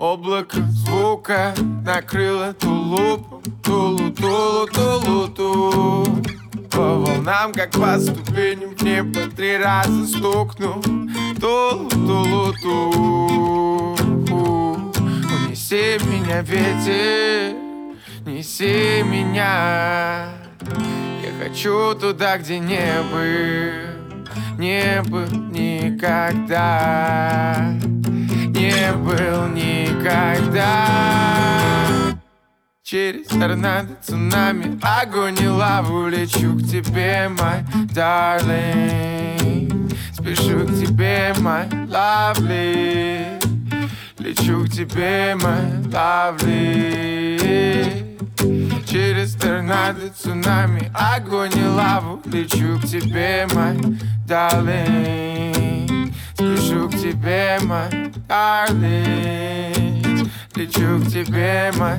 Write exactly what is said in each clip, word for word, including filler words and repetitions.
Облако звука накрыло тулупом, тулу-тулу-тулу-ту. По волнам, как по ступеням, в небо три раза стукну. Тулу-тулу-ту. Унеси меня, ветер, неси меня. Я хочу туда, где не был, не был никогда, не был никогда. Через торнадо, цунами, огонь и лаву лечу к тебе, my darling. Спешу к тебе, my lovely. Лечу к тебе, my lovely. Через торнадо, цунами, огонь и лаву лечу к тебе, my darling. Спешу к тебе, my darling. Лечу к тебе, my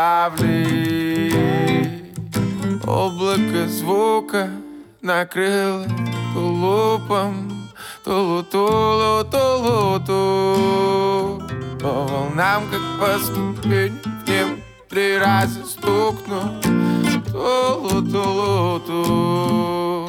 lovely. Облако звука накрыло тулупом, тулу-тулу-тулу-ту. По волнам, как по ступеням, в небо три раза стукну. Тулу-тулу-ту.